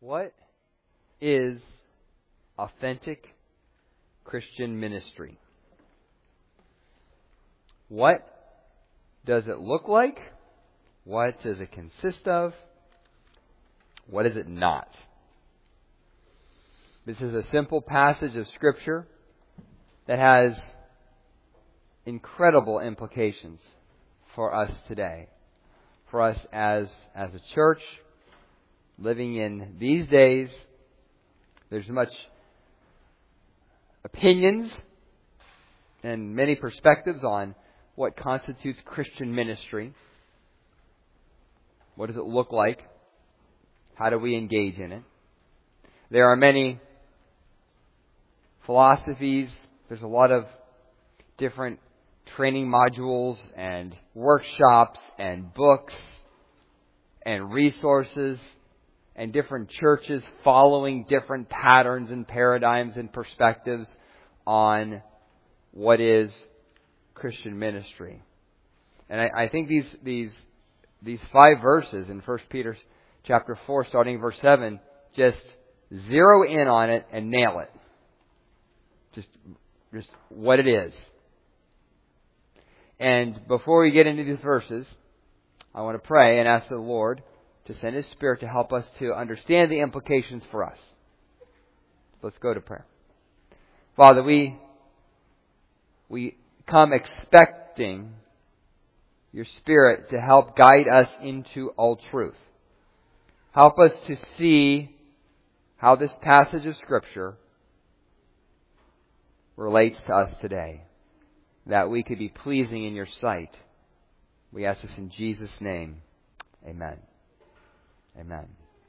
What is authentic Christian ministry? What does it look like? What does it consist of? What is it not? This is a simple passage of Scripture that has incredible implications for us today. For us as a church, living in these days, there's much opinions and many perspectives on what constitutes Christian ministry. What does it look like? How do we engage in it? There are many philosophies. There's a lot of different training modules and workshops and books and resources and different churches following different patterns and paradigms and perspectives on what is Christian ministry. And I think these 5 verses in 1 Peter chapter 4, starting verse 7, just zero in on it and nail it. Just what it is. And before we get into these verses, I want to pray and ask the Lord to send His Spirit to help us to understand the implications for us. Let's go to prayer. Father, we come expecting Your Spirit to help guide us into all truth. Help us to see how this passage of Scripture relates to us today, that we could be pleasing in Your sight. We ask this in Jesus' name. Amen. Amen.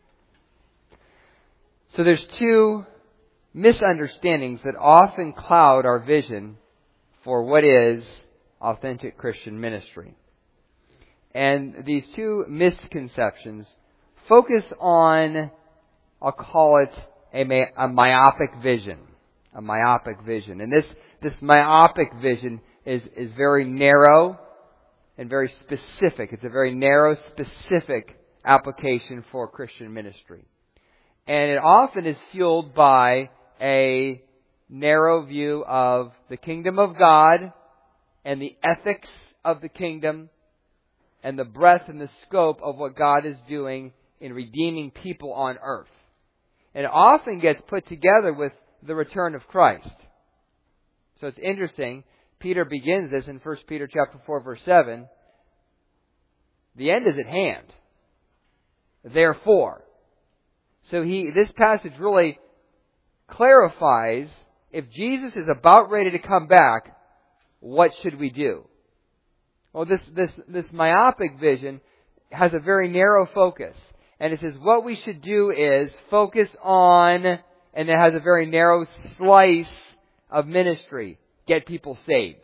So there's 2 misunderstandings that often cloud our vision for what is authentic Christian ministry. And these 2 misconceptions focus on, I'll call it a myopic vision. A myopic vision. And this myopic vision is very narrow and very specific. It's a very narrow, specific application for Christian ministry. And it often is fueled by a narrow view of the kingdom of God and the ethics of the kingdom and the breadth and the scope of what God is doing in redeeming people on earth. And it often gets put together with the return of Christ. So it's interesting. Peter begins this in 1 Peter chapter 4, verse 7. The end is at hand. Therefore. So this passage really clarifies, if Jesus is about ready to come back, what should we do? Well, this myopic vision has a very narrow focus. And it says what we should do is focus on, and it has a very narrow slice of ministry. Get people saved.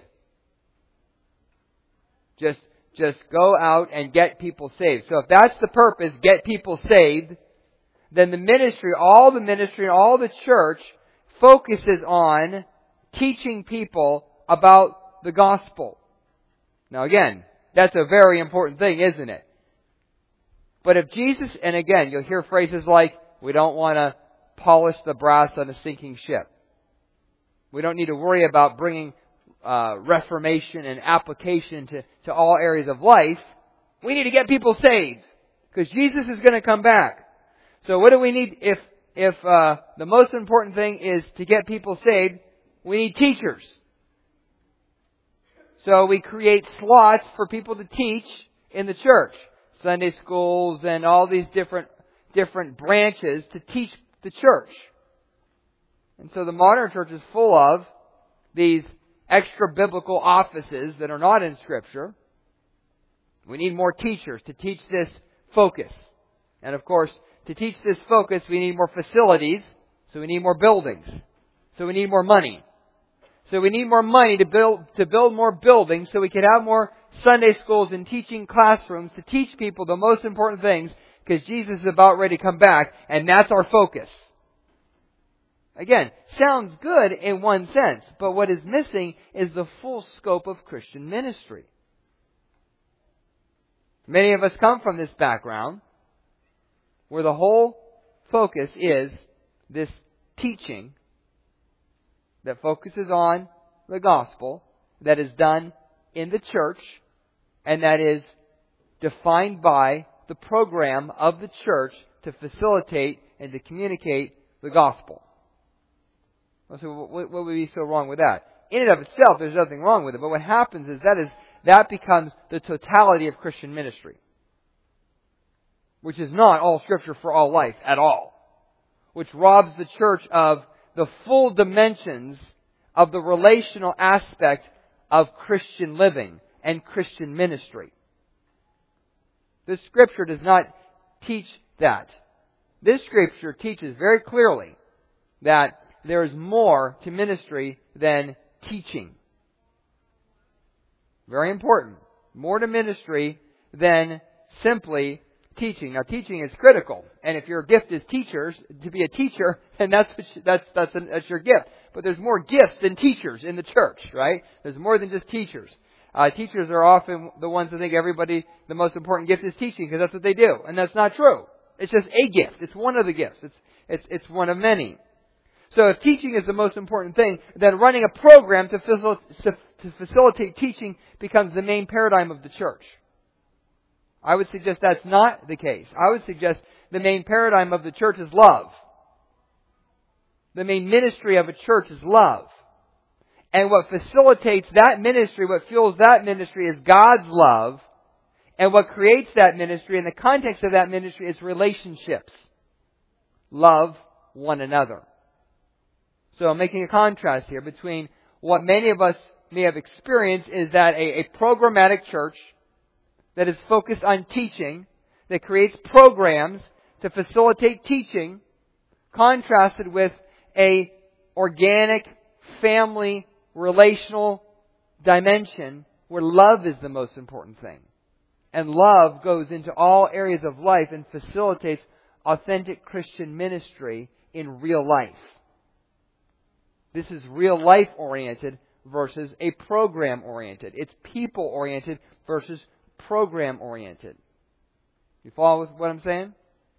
Just go out and get people saved. So if that's the purpose, get people saved, then the ministry, all the church focuses on teaching people about the gospel. Now again, that's a very important thing, isn't it? But if Jesus, and again, you'll hear phrases like, we don't want to polish the brass on a sinking ship. We don't need to worry about bringing reformation and application to all areas of life. We need to get people saved, because Jesus is going to come back. So what do we need if the most important thing is to get people saved? We need teachers. So we create slots for people to teach in the church. Sunday schools and all these different branches to teach the church. And so the modern church is full of these extra biblical offices that are not in Scripture. We need more teachers to teach this focus. And of course, to teach this focus, we need more facilities. So we need more buildings. So we need more money. So we need more money to build more buildings so we can have more Sunday schools and teaching classrooms to teach people the most important things, because Jesus is about ready to come back, and that's our focus. Again, sounds good in one sense, but what is missing is the full scope of Christian ministry. Many of us come from this background where the whole focus is this teaching that focuses on the gospel, that is done in the church, and that is defined by the program of the church to facilitate and to communicate the gospel. So what would be so wrong with that? In and of itself, there's nothing wrong with it. But what happens is that becomes the totality of Christian ministry, which is not all Scripture for all life at all, which robs the church of the full dimensions of the relational aspect of Christian living and Christian ministry. This Scripture does not teach that. This Scripture teaches very clearly that there is more to ministry than teaching. Very important. More to ministry than simply teaching. Now, teaching is critical, and if your gift is teachers, to be a teacher, then that's your gift. But there's more gifts than teachers in the church, right? There's more than just teachers. Teachers are often the ones that think the most important gift is teaching, because that's what they do, and that's not true. It's just a gift. It's one of the gifts. It's one of many. So if teaching is the most important thing, then running a program to facilitate teaching becomes the main paradigm of the church. I would suggest that's not the case. I would suggest the main paradigm of the church is love. The main ministry of a church is love. And what facilitates that ministry, what fuels that ministry is God's love. And what creates that ministry, in the context of that ministry, is relationships. Love one another. So I'm making a contrast here between what many of us may have experienced is that a programmatic church that is focused on teaching, that creates programs to facilitate teaching, contrasted with a organic, family, relational dimension where love is the most important thing. And love goes into all areas of life and facilitates authentic Christian ministry in real life. This is real life oriented versus a program oriented. It's people oriented versus program oriented. You follow with what I'm saying?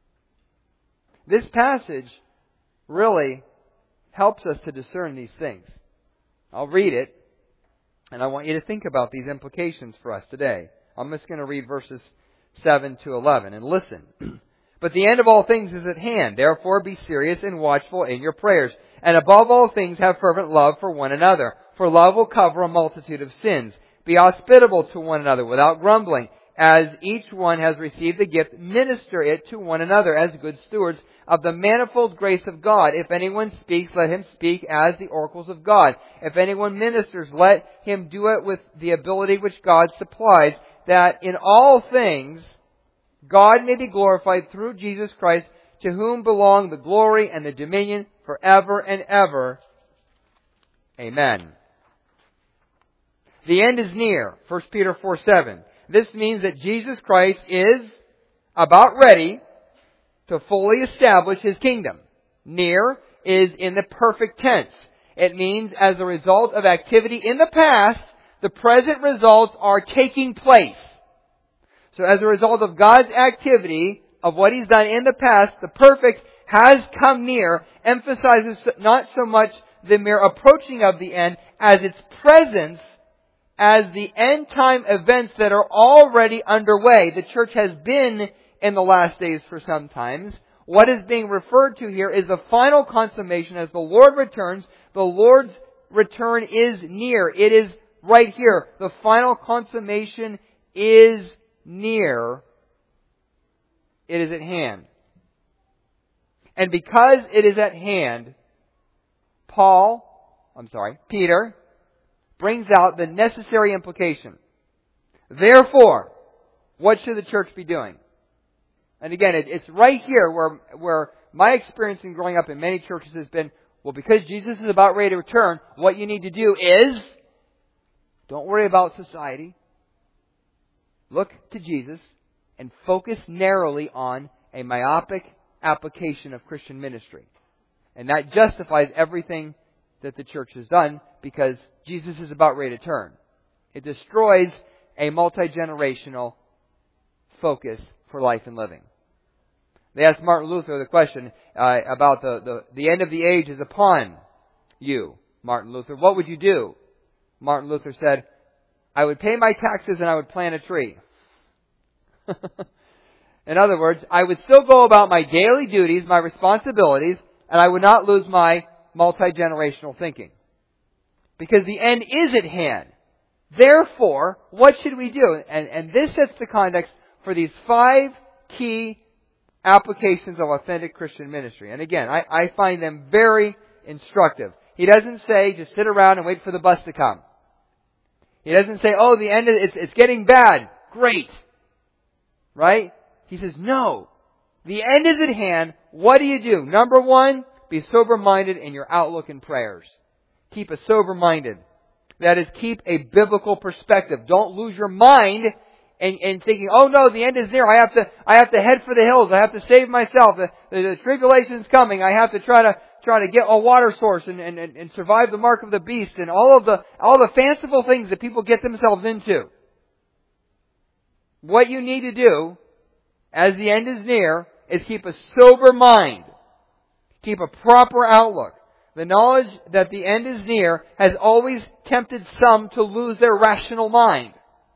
This passage really helps us to discern these things. I'll read it, and I want you to think about these implications for us today. I'm just going to read verses 7 to 11, and listen. But the end of all things is at hand. Therefore be serious and watchful in your prayers. And above all things have fervent love for one another. For love will cover a multitude of sins. Be hospitable to one another without grumbling. As each one has received the gift, minister it to one another as good stewards of the manifold grace of God. If anyone speaks, let him speak as the oracles of God. If anyone ministers, let him do it with the ability which God supplies, that in all things God may be glorified through Jesus Christ, to whom belong the glory and the dominion forever and ever. Amen. The end is near. 1 Peter 4:7. This means that Jesus Christ is about ready to fully establish His kingdom. Near is in the perfect tense. It means as a result of activity in the past, the present results are taking place. So as a result of God's activity, of what He's done in the past, the perfect has come near, emphasizes not so much the mere approaching of the end as its presence as the end time events that are already underway. The church has been in the last days for some times. What is being referred to here is the final consummation as the Lord returns. The Lord's return is near. It is right here. The final consummation is near. It is at hand. And because it is at hand, Peter brings out the necessary implication. Therefore, what should the church be doing? And again, it's right here where my experience in growing up in many churches has been, well, because Jesus is about ready to return, what you need to do is, don't worry about society. Look to Jesus and focus narrowly on a myopic application of Christian ministry. And that justifies everything that the church has done because Jesus is about ready to turn. It destroys a multi-generational focus for life and living. They asked Martin Luther the question about the end of the age is upon you, Martin Luther. What would you do? Martin Luther said, I would pay my taxes and I would plant a tree. In other words, I would still go about my daily duties, my responsibilities, and I would not lose my multi-generational thinking. Because the end is at hand. Therefore, what should we do? And this sets the context for these 5 key applications of authentic Christian ministry. And again, I find them very instructive. He doesn't say, just sit around and wait for the bus to come. He doesn't say, oh, the end it's getting bad. Great. Right? He says, no. The end is at hand. What do you do? Number 1, be sober-minded in your outlook and prayers. Keep a sober-minded. That is, keep a biblical perspective. Don't lose your mind and thinking, oh no, the end is near. I have to head for the hills. I have to save myself. The tribulation's coming. I have to try to get a water source and survive the mark of the beast and all the fanciful things that people get themselves into. What you need to do, as the end is near, is keep a sober mind. Keep a proper outlook. The knowledge that the end is near has always tempted some to lose their rational mind.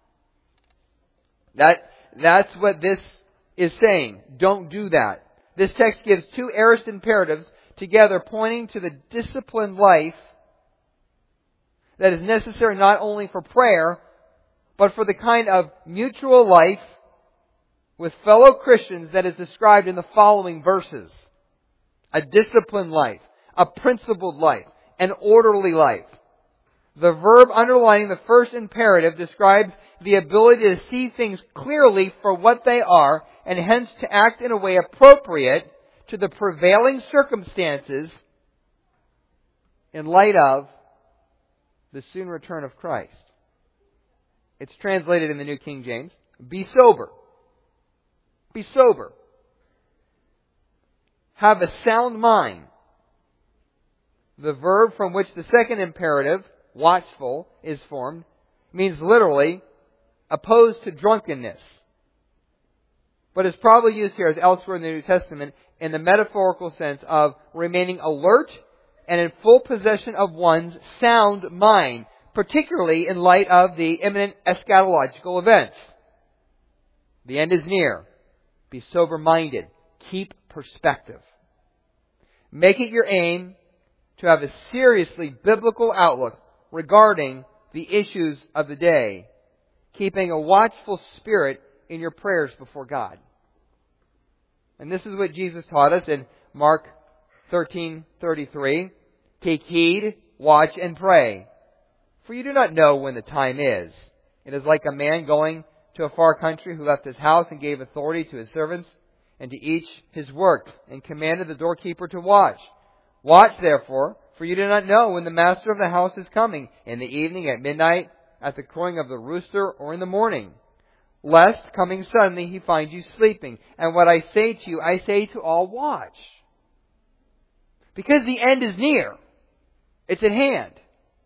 That's what this is saying. Don't do that. This text gives 2 aorist imperatives together pointing to the disciplined life that is necessary not only for prayer, but for the kind of mutual life with fellow Christians that is described in the following verses. A disciplined life, a principled life, an orderly life. The verb underlining the first imperative describes the ability to see things clearly for what they are and hence to act in a way appropriate to the prevailing circumstances in light of the soon return of Christ. It's translated in the New King James, be sober. Be sober. Have a sound mind. The verb from which the second imperative, watchful, is formed, means literally opposed to drunkenness. But is probably used here as elsewhere in the New Testament in the metaphorical sense of remaining alert and in full possession of one's sound mind, particularly in light of the imminent eschatological events. The end is near. Be sober-minded. Keep perspective. Make it your aim to have a seriously biblical outlook regarding the issues of the day, keeping a watchful spirit in your prayers before God. And this is what Jesus taught us in Mark 13:33. Take heed, watch, and pray, for you do not know when the time is. It is like a man going to a far country who left his house and gave authority to his servants and to each his work, and commanded the doorkeeper to watch. Watch, therefore, for you do not know when the master of the house is coming, in the evening, at midnight, at the crowing of the rooster, or in the morning, lest, coming suddenly, he find you sleeping. And what I say to you, I say to all, watch. Because the end is near. It's at hand.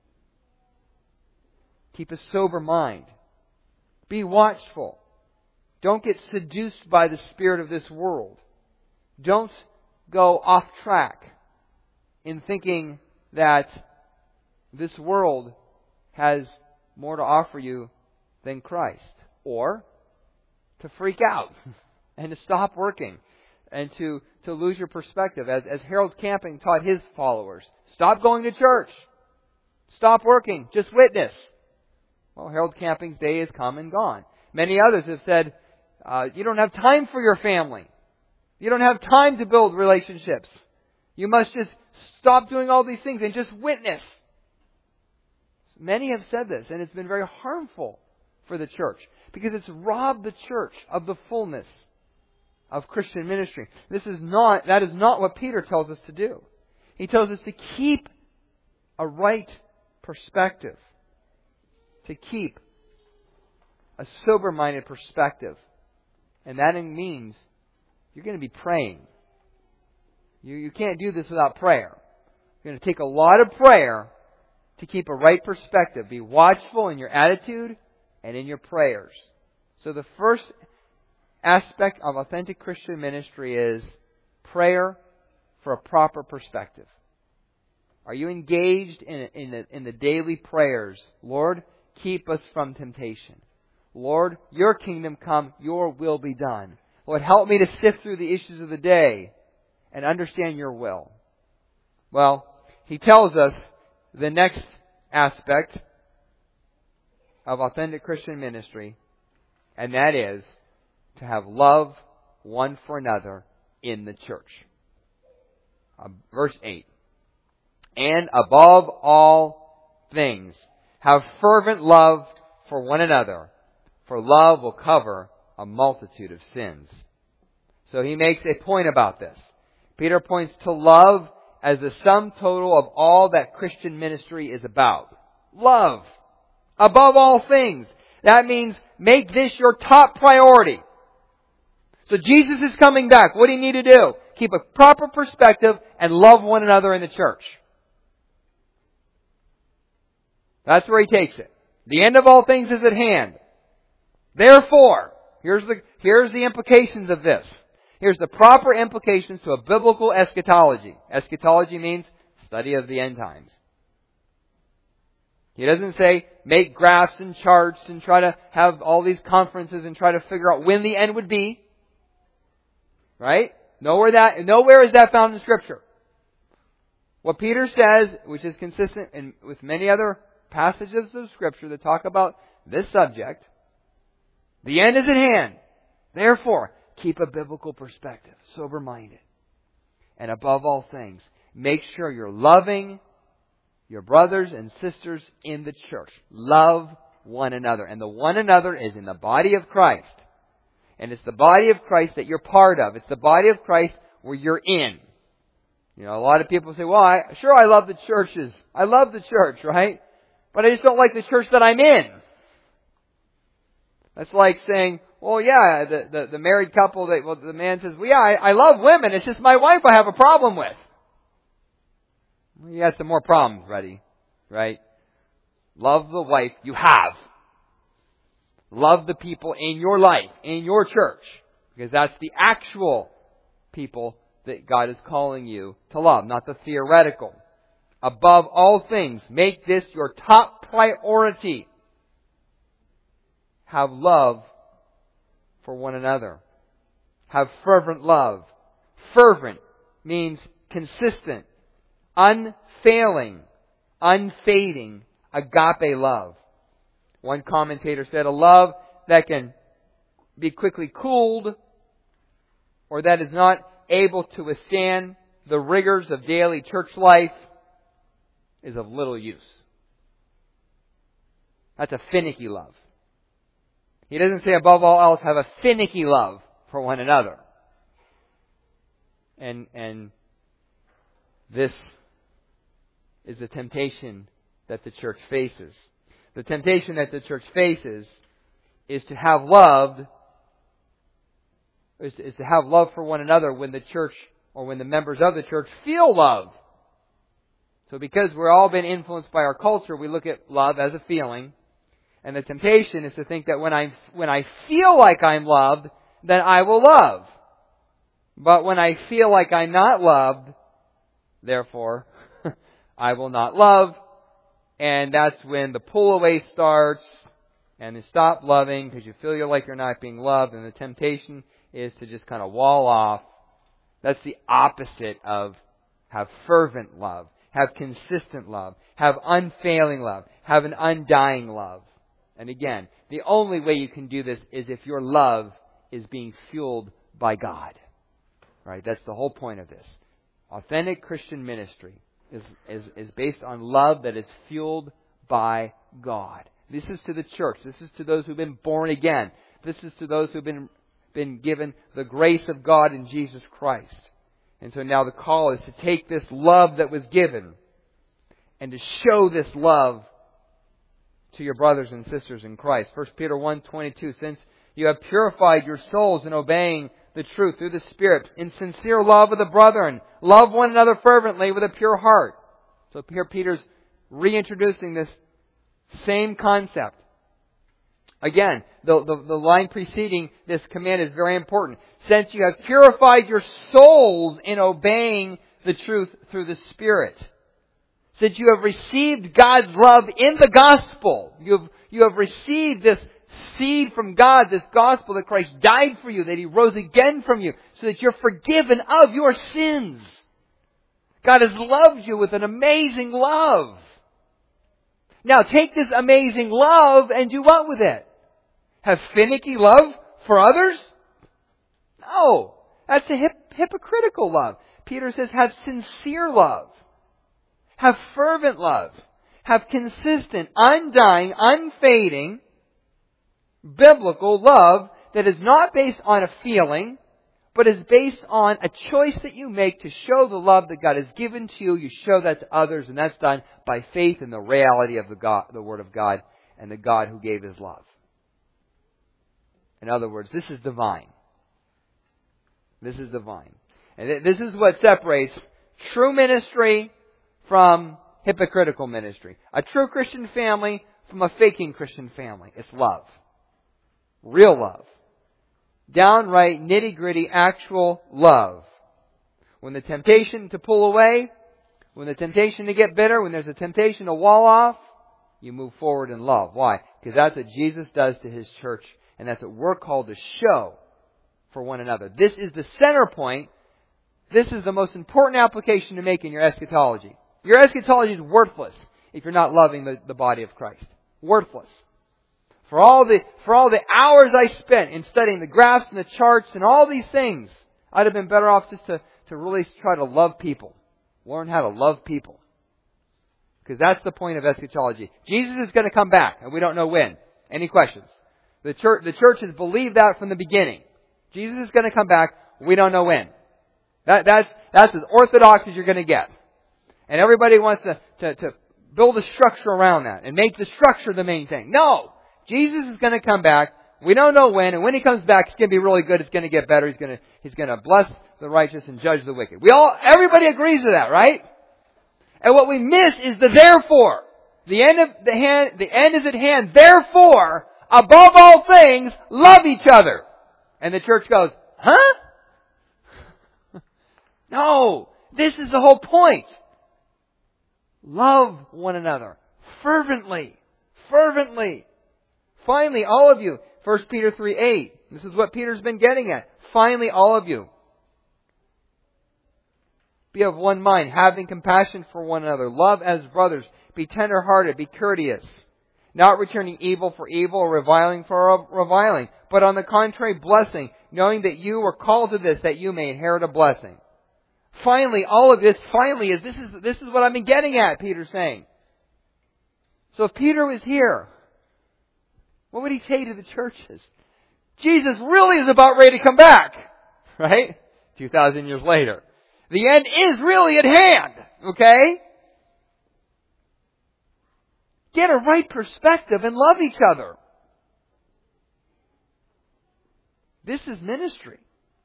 Keep a sober mind. Be watchful. Don't get seduced by the spirit of this world. Don't go off track in thinking that this world has more to offer you than Christ. Or to freak out and to stop working and to lose your perspective. As Harold Camping taught his followers, stop going to church. Stop working. Just witness. Well, Harold Camping's day is come and gone. Many others have said, you don't have time for your family. You don't have time to build relationships. You must just stop doing all these things and just witness. Many have said this, and it's been very harmful for the church because it's robbed the church of the fullness of Christian ministry. That is not what Peter tells us to do. He tells us to keep a right perspective, to keep a sober-minded perspective. And that means you're going to be praying. You can't do this without prayer. You're going to take a lot of prayer to keep a right perspective. Be watchful in your attitude and in your prayers. So the first aspect of authentic Christian ministry is prayer for a proper perspective. Are you engaged in the daily prayers? Lord, keep us from temptation. Lord, your kingdom come, your will be done. Lord, help me to sift through the issues of the day and understand your will. Well, he tells us the next aspect of authentic Christian ministry, and that is to have love one for another in the church. Verse 8. And above all things, have fervent love for one another, for love will cover a multitude of sins. So he makes a point about this. Peter points to love as the sum total of all that Christian ministry is about. Love. Above all things. That means make this your top priority. So Jesus is coming back. What do you need to do? Keep a proper perspective and love one another in the church. That's where he takes it. The end of all things is at hand. Therefore, here's the implications of this. Here's the proper implications to a biblical eschatology. Eschatology means study of the end times. He doesn't say make graphs and charts and try to have all these conferences and try to figure out when the end would be. Right? Nowhere is that found in Scripture. What Peter says, which is consistent with many other passages of Scripture that talk about this subject, the end is at hand. Therefore, keep a biblical perspective, sober-minded. And above all things, make sure you're loving your brothers and sisters in the church. Love one another. And the one another is in the body of Christ. And it's the body of Christ that you're part of. It's the body of Christ where you're in. You know, a lot of people say, well, I love the churches. I love the church, right? But I just don't like the church that I'm in. That's like saying, well, yeah, the married couple, the man says, well, yeah, I love women. It's just my wife I have a problem with. Well, you got some more problems, buddy, right? Love the wife you have. Love the people in your life, in your church. Because that's the actual people that God is calling you to love, not the theoretical. Above all things, make this your top priority. Have love for one another. Have fervent love. Fervent means consistent, unfailing, unfading, agape love. One commentator said, a love that can be quickly cooled or that is not able to withstand the rigors of daily church life is of little use. That's a finicky love. He doesn't say above all else have a finicky love for one another. And this is the temptation that the church faces. The temptation that the church faces is to have love for one another when the church or when the members of the church feel love. So because we're all been influenced by our culture, we look at love as a feeling. And the temptation is to think that when I feel like I'm loved, then I will love. But when I feel like I'm not loved, therefore, I will not love. And that's when the pull away starts and you stop loving because you feel like you're not being loved. And the temptation is to just kind of wall off. That's the opposite of have fervent love, have consistent love, have unfailing love, have an undying love. And again, the only way you can do this is if your love is being fueled by God. Right? That's the whole point of this. Authentic Christian ministry is based on love that is fueled by God. This is to the church. This is to those who've been born again. This is to those who've been given the grace of God in Jesus Christ. And so now the call is to take this love that was given and to show this love to your brothers and sisters in Christ. 1 Peter 1:22, since you have purified your souls in obeying the truth through the Spirit, in sincere love of the brethren, love one another fervently with a pure heart. So here Peter's reintroducing this same concept. Again, the line preceding this command is very important. Since you have purified your souls in obeying the truth through the Spirit. Since you have received God's love in the gospel. You have received this seed from God, this gospel that Christ died for you, that He rose again from you, so that you're forgiven of your sins. God has loved you with an amazing love. Now take this amazing love and do what with it? Have finicky love for others? No. That's a hypocritical love. Peter says have sincere love. Have fervent love. Have consistent, undying, unfading, biblical love that is not based on a feeling, but is based on a choice that you make to show the love that God has given to you. You show that to others, and that's done by faith in the reality of the Word of God and the God who gave His love. In other words, this is divine. This is divine. And this is what separates true ministry from hypocritical ministry. A true Christian family from a faking Christian family. It's love. Real love. Downright, nitty-gritty, actual love. When the temptation to pull away, when the temptation to get bitter, when there's a temptation to wall off, you move forward in love. Why? Because that's what Jesus does to His church, and that's what we're called to show for one another. This is the center point. This is the most important application to make in your eschatology. Your eschatology is worthless if you're not loving the body of Christ. Worthless. For all the hours I spent in studying the graphs and the charts and all these things, I'd have been better off just to really try to love people. Learn how to love people. Because that's the point of eschatology. Jesus is going to come back, and we don't know when. Any questions? The church has believed that from the beginning. Jesus is going to come back, we don't know when. That's as orthodox as you're going to get. And everybody wants to build a structure around that and make the structure the main thing. No! Jesus is going to come back. We don't know when, and when He comes back, it's going to be really good. It's going to get better. He's going to bless the righteous and judge the wicked. Everybody agrees to that, right? And what we miss is the therefore. The end is at hand. Therefore, above all things, love each other. And the church goes, huh? No, this is the whole point. Love one another fervently. Fervently. Finally, all of you, 1 Peter 3:8. This is what Peter's been getting at. Finally, all of you, be of one mind, having compassion for one another. Love as brothers. Be tender-hearted. Be courteous. Not returning evil for evil or reviling for reviling. But on the contrary, blessing, knowing that you were called to this, that you may inherit a blessing. Finally, all of this, this is what I've been getting at, Peter's saying. So if Peter was here, what would he say to the churches? Jesus really is about ready to come back. Right? 2,000 years later. The end is really at hand. Okay? Get a right perspective and love each other. This is ministry.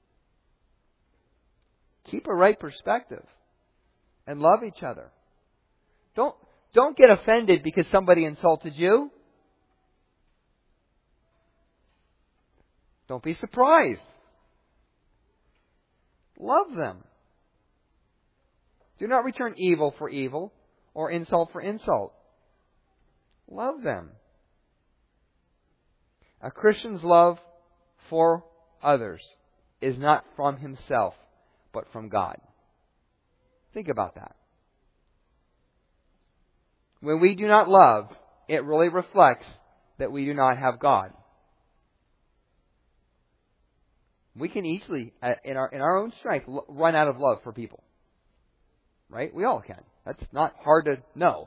Keep a right perspective and love each other. Don't get offended because somebody insulted you. Don't be surprised. Love them. Do not return evil for evil or insult for insult. Love them. A Christian's love for others is not from himself, but from God. Think about that. When we do not love, it really reflects that we do not have God. We can easily, in our own strength, run out of love for people. Right? We all can. That's not hard to know.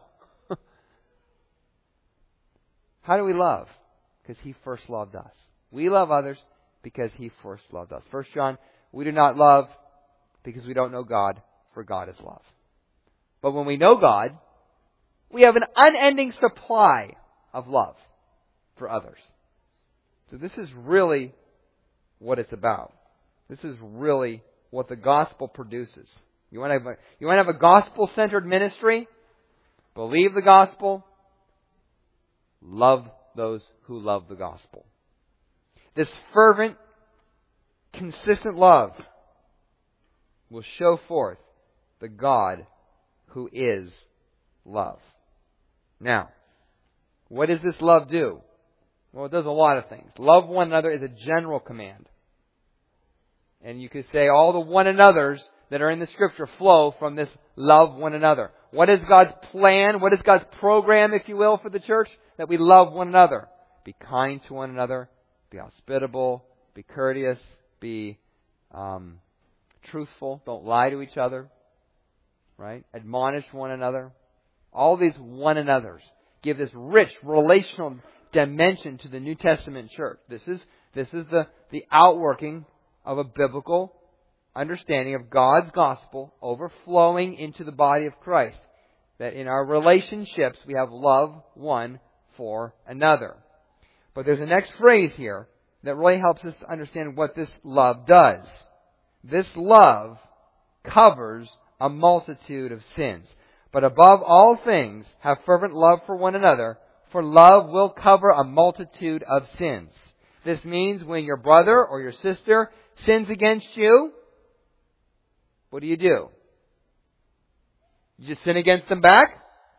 How do we love? Because He first loved us. We love others because He first loved us. 1 John, we do not love because we don't know God, for God is love. But when we know God, we have an unending supply of love for others. So this is really what it's about. This is really what the gospel produces. You want to have a gospel-centered ministry? Believe the gospel. Love those who love the gospel. This fervent, consistent love will show forth the God who is love. Now, what does this love do? Well, it does a lot of things. Love one another is a general command. And you could say all the one another's that are in the Scripture flow from this love one another. What is God's plan? What is God's program, if you will, for the church? That we love one another. Be kind to one another. Be hospitable. Be courteous. Be truthful. Don't lie to each other. Right? Admonish one another. All these one another's give this rich relational dimension to the New Testament church. This is the outworking of a biblical understanding of God's gospel overflowing into the body of Christ. That in our relationships we have love one for another. But there's a next phrase here that really helps us to understand what this love does. This love covers a multitude of sins. But above all things, have fervent love for one another, for love will cover a multitude of sins. This means when your brother or your sister sins against you, what do? You just sin against them back?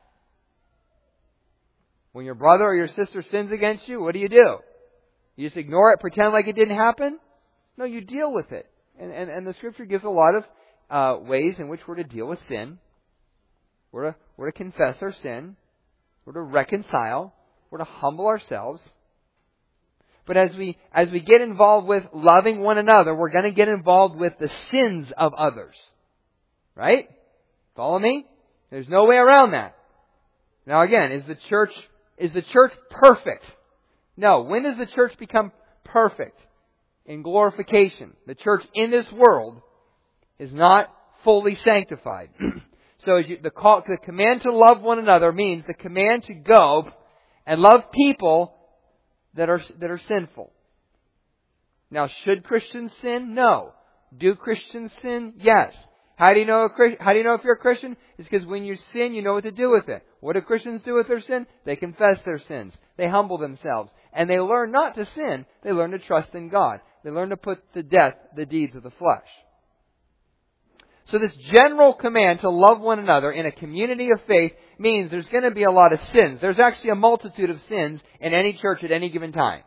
When your brother or your sister sins against you, what do? You just ignore it, pretend like it didn't happen? No, you deal with it. And the Scripture gives a lot of ways in which we're to deal with sin. We're to confess our sin. We're to reconcile. We're to humble ourselves. But as we get involved with loving one another, we're going to get involved with the sins of others. Right? Follow me? There's no way around that. Now again, is the church perfect? No. When does the church become perfect? In glorification. The church in this world is not fully sanctified. So the command to love one another means the command to go and love people that are sinful. Now, should Christians sin? No. Do Christians sin? Yes. How do you know if you're a Christian? It's because when you sin, you know what to do with it. What do Christians do with their sin? They confess their sins. They humble themselves. And they learn not to sin. They learn to trust in God. They learn to put to death the deeds of the flesh. So this general command to love one another in a community of faith means there's going to be a lot of sins. There's actually a multitude of sins in any church at any given time.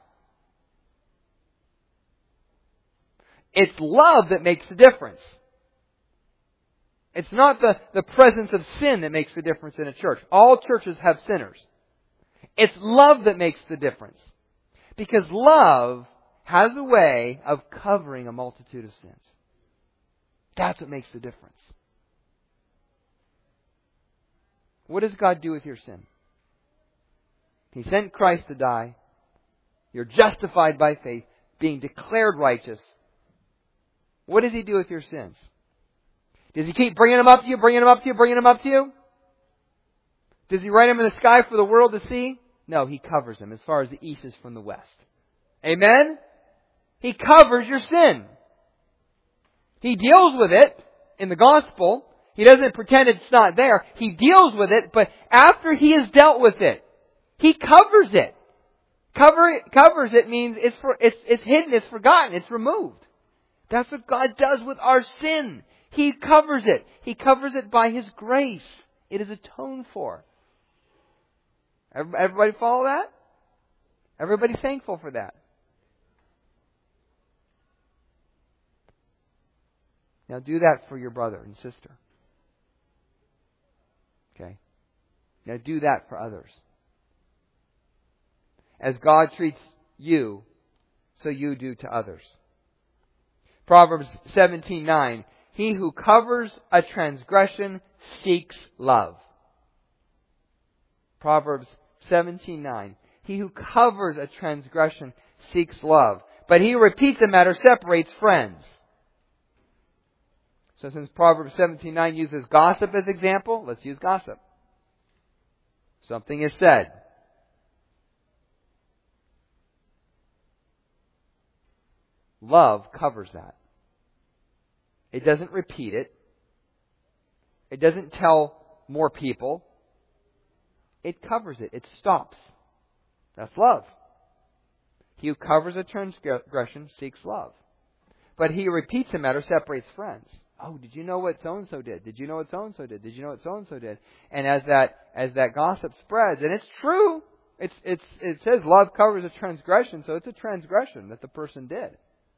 It's love that makes the difference. It's not the presence of sin that makes the difference in a church. All churches have sinners. It's love that makes the difference. Because love has a way of covering a multitude of sins. That's what makes the difference. What does God do with your sin? He sent Christ to die. You're justified by faith, being declared righteous. What does He do with your sins? Does He keep bringing them up to you, bringing them up to you, bringing them up to you? Does He write them in the sky for the world to see? No, He covers them as far as the east is from the west. Amen? He covers your sin. He deals with it in the gospel. He doesn't pretend it's not there. He deals with it, but after He has dealt with it, He covers it. Covers it means it's hidden, it's forgotten, it's removed. That's what God does with our sin. He covers it. He covers it by His grace. It is atoned for. Everybody follow that? Everybody thankful for that? Now do that for your brother and sister. Okay? Now do that for others. As God treats you, so you do to others. Proverbs 17:9. He who covers a transgression seeks love. Proverbs 17:9. He who covers a transgression seeks love. But he who repeats a matter separates friends. So since Proverbs 17:9 uses gossip as example, let's use gossip. Something is said. Love covers that. It doesn't repeat it. It doesn't tell more people. It covers it. It stops. That's love. He who covers a transgression seeks love. But he who repeats a matter separates friends. Oh, did you know what so-and-so did? Did you know what so-and-so did? Did you know what so-and-so did? And as that gossip spreads, and it's true, it says love covers a transgression, so it's a transgression that the person did.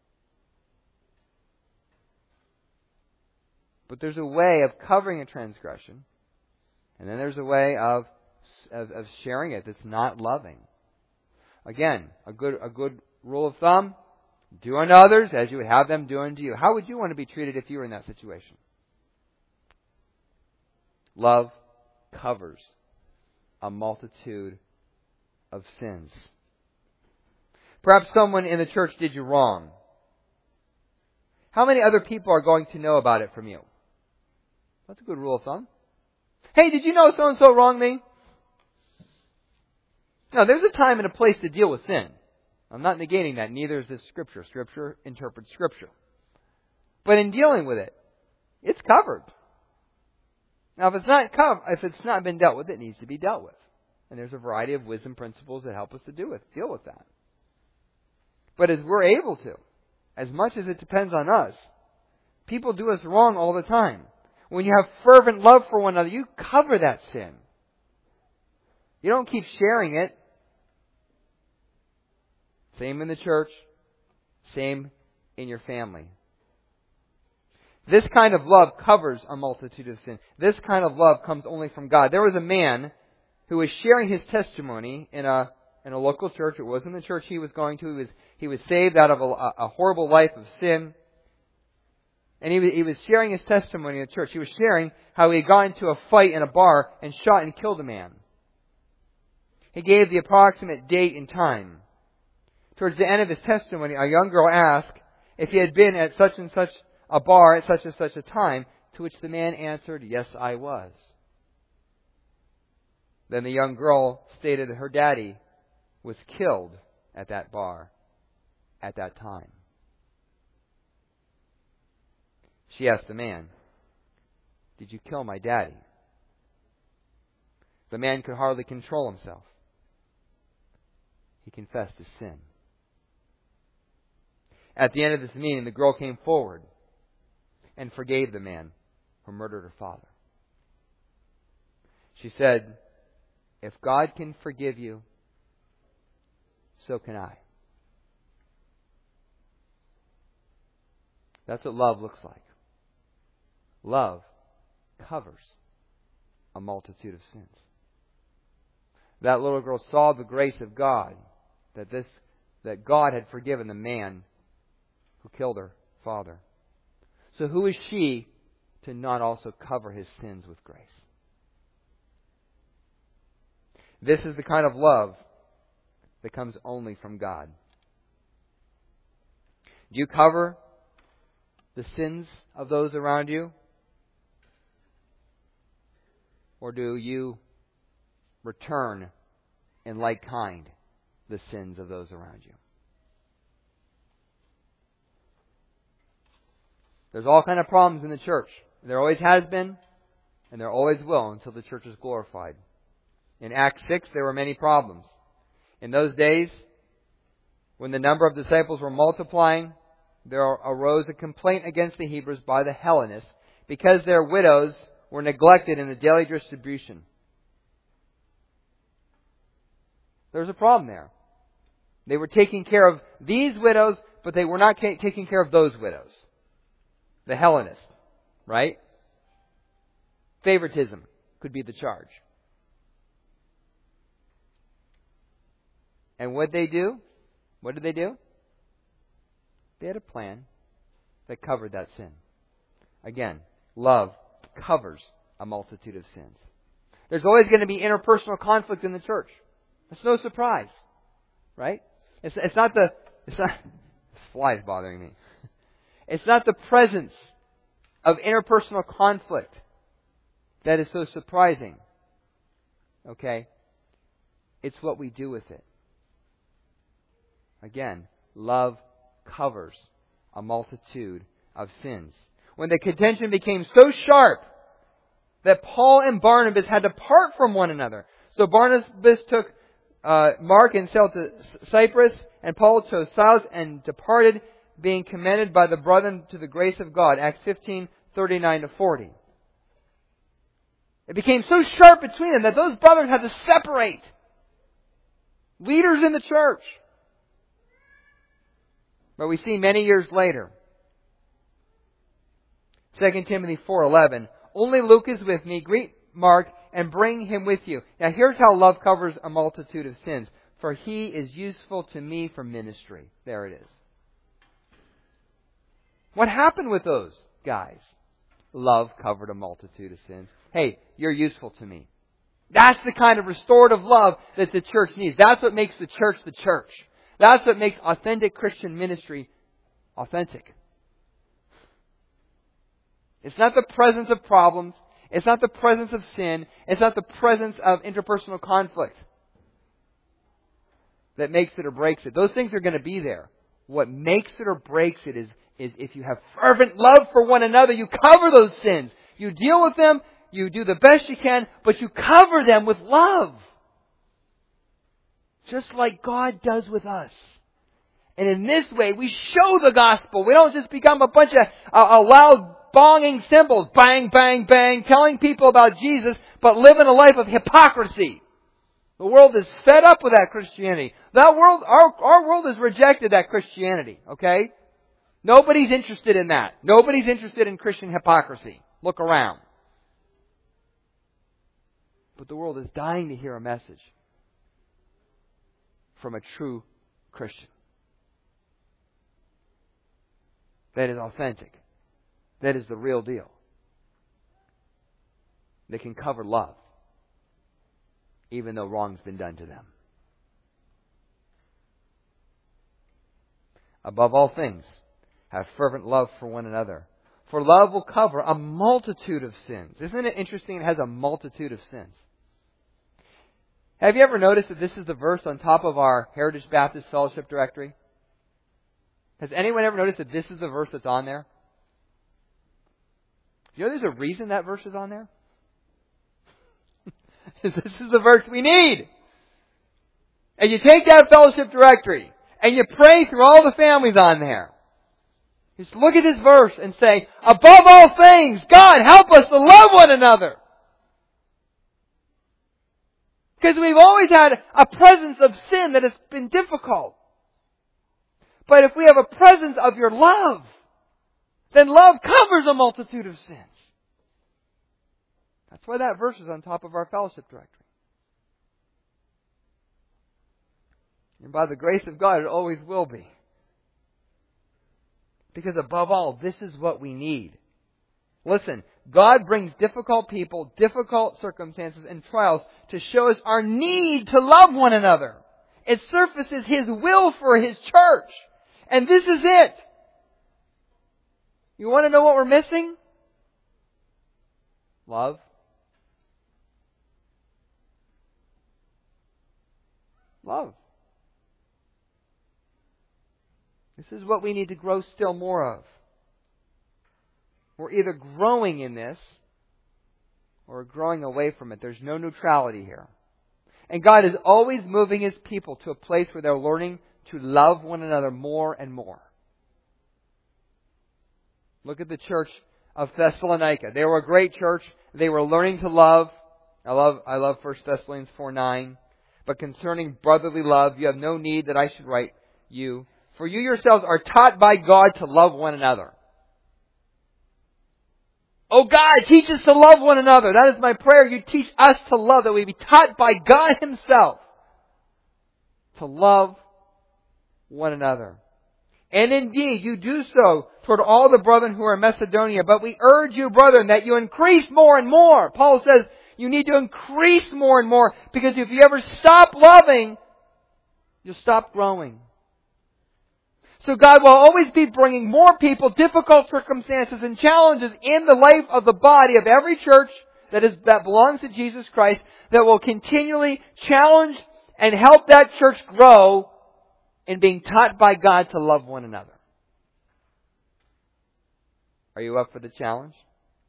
But there's a way of covering a transgression, and then there's a way of sharing it that's not loving. Again, a good rule of thumb: do unto others as you would have them do unto you. How would you want to be treated if you were in that situation? Love covers a multitude of sins. Perhaps someone in the church did you wrong. How many other people are going to know about it from you? That's a good rule of thumb. Hey, did you know so-and-so wronged me? Now, there's a time and a place to deal with sin. I'm not negating that. Neither is this Scripture. Scripture interprets Scripture. But in dealing with it, it's covered. Now, if it's not been dealt with, it needs to be dealt with. And there's a variety of wisdom principles that help us to deal with that. But as we're able to, as much as it depends on us, people do us wrong all the time. When you have fervent love for one another, you cover that sin. You don't keep sharing it. Same in the church. Same in your family. This kind of love covers a multitude of sin. This kind of love comes only from God. There was a man who was sharing his testimony in a local church. It wasn't the church he was going to. He was saved out of a horrible life of sin. And he was sharing his testimony in the church. He was sharing how he had gotten into a fight in a bar and shot and killed a man. He gave the approximate date and time. Towards the end of his testimony, a young girl asked if he had been at such and such a bar at such and such a time, to which the man answered, "Yes, I was." Then the young girl stated that her daddy was killed at that bar at that time. She asked the man, "Did you kill my daddy?" The man could hardly control himself. He confessed his sin. At the end of this meeting, the girl came forward and forgave the man who murdered her father. She said, "If God can forgive you, so can I." That's what love looks like. Love covers a multitude of sins. That little girl saw the grace of God, that God had forgiven the man who killed her father. So who is she to not also cover his sins with grace? This is the kind of love that comes only from God. Do you cover the sins of those around you? Or do you return in like kind the sins of those around you? There's all kind of problems in the church. There always has been, and there always will until the church is glorified. In Acts 6, there were many problems. In those days, when the number of disciples were multiplying, there arose a complaint against the Hebrews by the Hellenists because their widows were neglected in the daily distribution. There's a problem there. They were taking care of these widows, but they were not taking care of those widows. The Hellenists, right? Favoritism could be the charge. And what did they do? What did they do? They had a plan that covered that sin. Again, love covers a multitude of sins. There's always going to be interpersonal conflict in the church. It's no surprise, right? It's not this fly is bothering me. It's not the presence of interpersonal conflict that is so surprising. Okay? It's what we do with it. Again, love covers a multitude of sins. When the contention became so sharp that Paul and Barnabas had to part from one another. So Barnabas took Mark and sailed to Cyprus, and Paul chose Silas and departed, being commended by the brethren to the grace of God. Acts 15:39-40. It became so sharp between them that those brothers had to separate. Leaders in the church. But we see many years later, 2 Timothy 4:11, only Luke is with me. Greet Mark and bring him with you. Now here's how love covers a multitude of sins. For he is useful to me for ministry. There it is. What happened with those guys? Love covered a multitude of sins. Hey, you're useful to me. That's the kind of restorative love that the church needs. That's what makes the church the church. That's what makes authentic Christian ministry authentic. It's not the presence of problems. It's not the presence of sin. It's not the presence of interpersonal conflict that makes it or breaks it. Those things are going to be there. What makes it or breaks it is if you have fervent love for one another, you cover those sins. You deal with them, you do the best you can, but you cover them with love. Just like God does with us. And in this way, we show the gospel. We don't just become a bunch of loud bonging cymbals, bang, bang, bang, telling people about Jesus, but living a life of hypocrisy. The world is fed up with that Christianity. That world, our world has rejected that Christianity, okay? Nobody's interested in that. Nobody's interested in Christian hypocrisy. Look around. But the world is dying to hear a message from a true Christian that is authentic, that is the real deal, that can cover love, even though wrong's been done to them. Above all things, have fervent love for one another. For love will cover a multitude of sins. Isn't it interesting? It has a multitude of sins. Have you ever noticed that this is the verse on top of our Heritage Baptist Fellowship directory? Has anyone ever noticed that this is the verse that's on there? You know there's a reason that verse is on there? This is the verse we need. And you take that fellowship directory and you pray through all the families on there. Just look at this verse and say, above all things, God, help us to love one another. Because we've always had a presence of sin that has been difficult. But if we have a presence of your love, then love covers a multitude of sins. That's why that verse is on top of our fellowship directory. And by the grace of God, it always will be. Because above all, this is what we need. Listen, God brings difficult people, difficult circumstances, and trials to show us our need to love one another. It surfaces His will for His church. And this is it. You want to know what we're missing? Love. Love. This is what we need to grow still more of. We're either growing in this or growing away from it. There's no neutrality here. And God is always moving His people to a place where they're learning to love one another more and more. Look at the church of Thessalonica. They were a great church. They were learning to love. I love 1 Thessalonians 4:9. But concerning brotherly love, you have no need that I should write you. For you yourselves are taught by God to love one another. Oh God, teach us to love one another. That is my prayer. You teach us to love, that we be taught by God Himself to love one another. And indeed, you do so toward all the brethren who are in Macedonia. But we urge you, brethren, that you increase more and more. Paul says you need to increase more and more, because if you ever stop loving, you'll stop growing. So God will always be bringing more people, difficult circumstances and challenges in the life of the body of every church that belongs to Jesus Christ, that will continually challenge and help that church grow in being taught by God to love one another. Are you up for the challenge?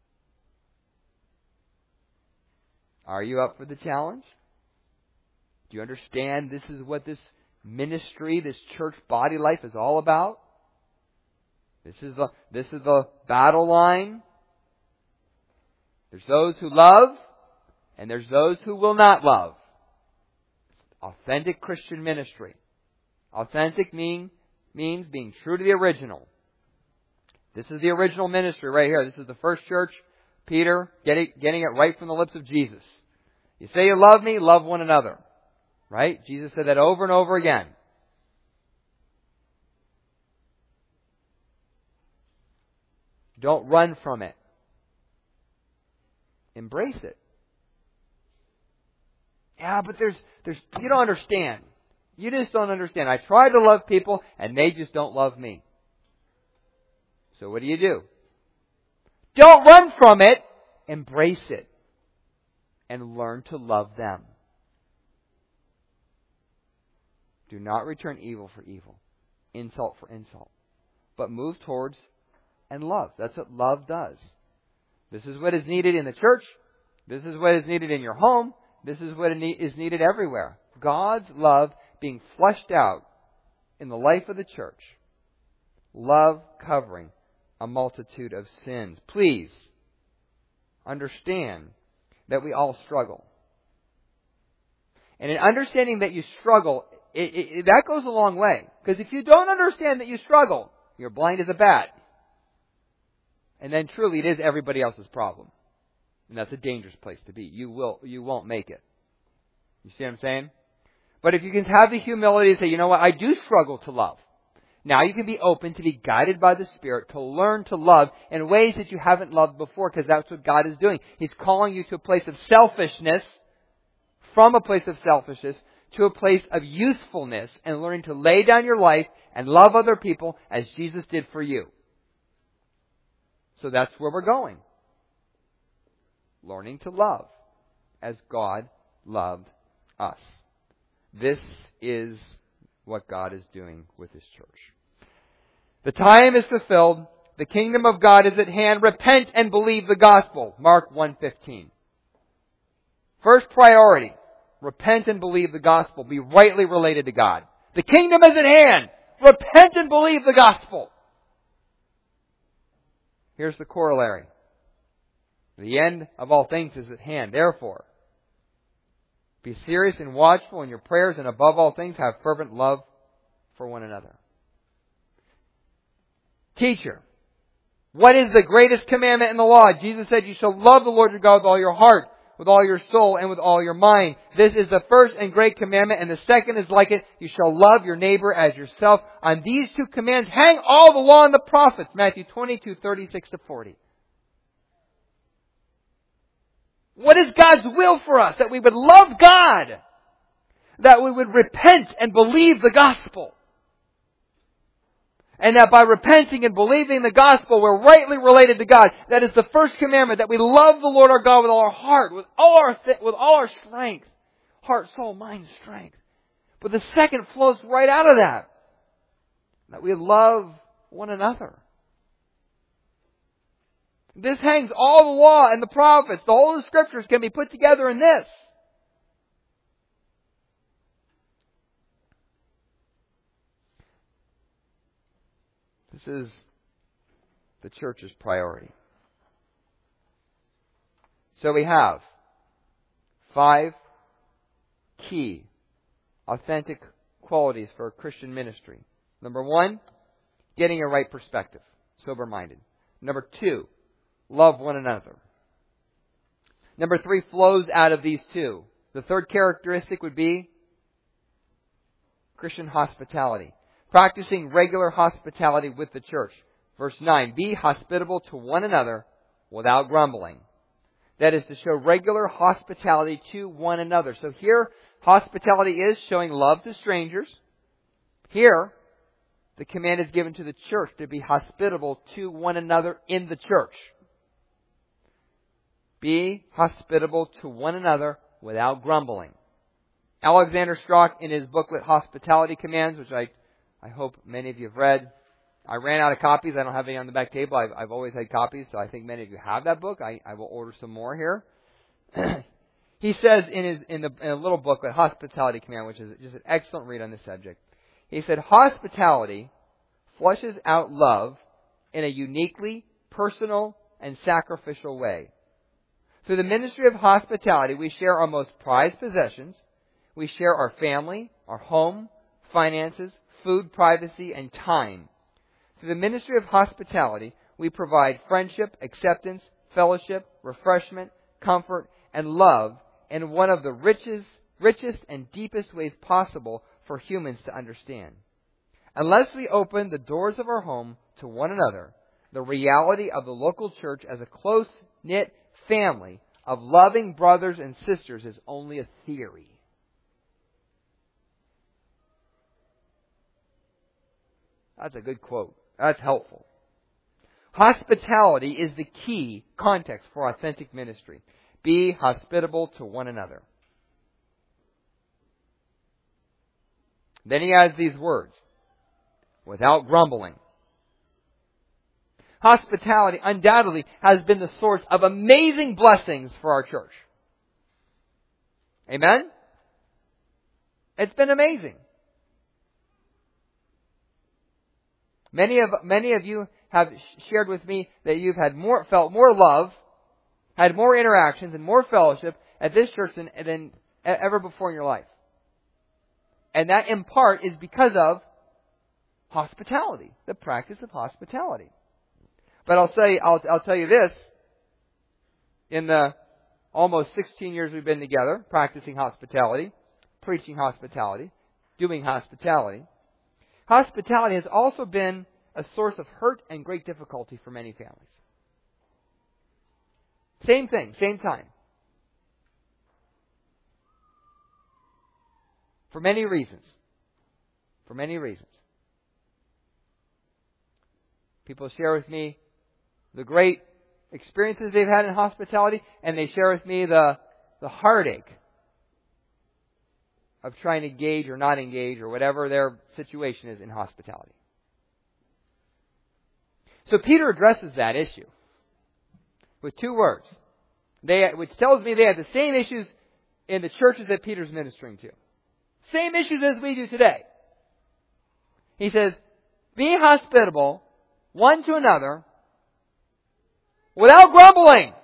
Are you up for the challenge? Do you understand this is what this ministry, this church body life is all about? This is the battle line. There's those who love, and there's those who will not love. Authentic Christian ministry. Authentic means being true to the original. This is the original ministry right here. This is the first church. Peter getting it right from the lips of Jesus. You say you love me, love one another. Right? Jesus said that over and over again. Don't run from it. Embrace it. Yeah, but there's you don't understand. You just don't understand. I try to love people and they just don't love me. So what do? Don't run from it. Embrace it. And learn to love them. Do not return evil for evil. Insult for insult. But move towards and love. That's what love does. This is what is needed in the church. This is what is needed in your home. This is what is needed everywhere. God's love being fleshed out in the life of the church. Love covering a multitude of sins. Please understand that we all struggle. And in understanding that you struggle, that goes a long way. Because if you don't understand that you struggle, you're blind as a bat. And then truly it is everybody else's problem. And that's a dangerous place to be. You won't make it. You see what I'm saying? But if you can have the humility to say, you know what, I do struggle to love. Now you can be open to be guided by the Spirit to learn to love in ways that you haven't loved before, because that's what God is doing. He's calling you to a place of selfishness, from a place of selfishness, to a place of usefulness, and learning to lay down your life and love other people as Jesus did for you. So that's where we're going. Learning to love as God loved us. This is what God is doing with His church. The time is fulfilled. The kingdom of God is at hand. Repent and believe the gospel. Mark 1:15. First priority. Repent and believe the gospel. Be rightly related to God. The kingdom is at hand. Repent and believe the gospel. Here's the corollary. The end of all things is at hand. Therefore, be serious and watchful in your prayers, and above all things, have fervent love for one another. Teacher, what is the greatest commandment in the law? Jesus said, you shall love the Lord your God with all your heart, with all your soul, and with all your mind. This is the first and great commandment, and the second is like it. You shall love your neighbor as yourself. On these two commands hang all the law and the prophets. Matthew 22:36-40. What is God's will for us? That we would love God. That we would repent and believe the gospel. And that by repenting and believing the gospel, we're rightly related to God. That is the first commandment, that we love the Lord our God with all our heart, with all our strength. Heart, soul, mind, strength. But the second flows right out of that. That we love one another. This hangs all the law and the prophets. The whole of the Scriptures can be put together in this. This is the church's priority. So we have 5 key, authentic qualities for a Christian ministry. Number 1, getting a right perspective, sober-minded. Number 2, love one another. Number 3 flows out of these 2. The third characteristic would be Christian hospitality. Practicing regular hospitality with the church. Verse 9, be hospitable to one another without grumbling. That is to show regular hospitality to one another. So here, hospitality is showing love to strangers. Here, the command is given to the church to be hospitable to one another in the church. Be hospitable to one another without grumbling. Alexander Strauch, in his booklet, Hospitality Commands, which I hope many of you have read. I ran out of copies. I don't have any on the back table. I've always had copies, so I think many of you have that book. I will order some more here. He says in a little book, The Hospitality Command, which is just an excellent read on this subject. He said, hospitality flushes out love in a uniquely personal and sacrificial way. Through the ministry of hospitality, we share our most prized possessions. We share our family, our home, finances, food, privacy, and time. Through the ministry of hospitality, we provide friendship, acceptance, fellowship, refreshment, comfort, and love in one of the richest and deepest ways possible for humans to understand. Unless we open the doors of our home to one another, the reality of the local church as a close-knit family of loving brothers and sisters is only a theory. That's a good quote. That's helpful. Hospitality is the key context for authentic ministry. Be hospitable to one another. Then he adds these words, without grumbling. Hospitality undoubtedly has been the source of amazing blessings for our church. Amen? It's been amazing. Many of you have shared with me that you've had felt more love, had more interactions and more fellowship at this church than ever before in your life. And that in part is because of hospitality, the practice of hospitality. But I'll tell you this, in the almost 16 years we've been together, practicing hospitality, preaching hospitality, doing hospitality, hospitality has also been a source of hurt and great difficulty for many families. Same thing, same time. For many reasons. For many reasons. People share with me the great experiences they've had in hospitality, and they share with me the heartache of trying to engage or not engage or whatever their situation is in hospitality. So Peter addresses that issue with two words, which tells me they had the same issues in the churches that Peter's ministering to. Same issues as we do today. He says, be hospitable one to another without grumbling.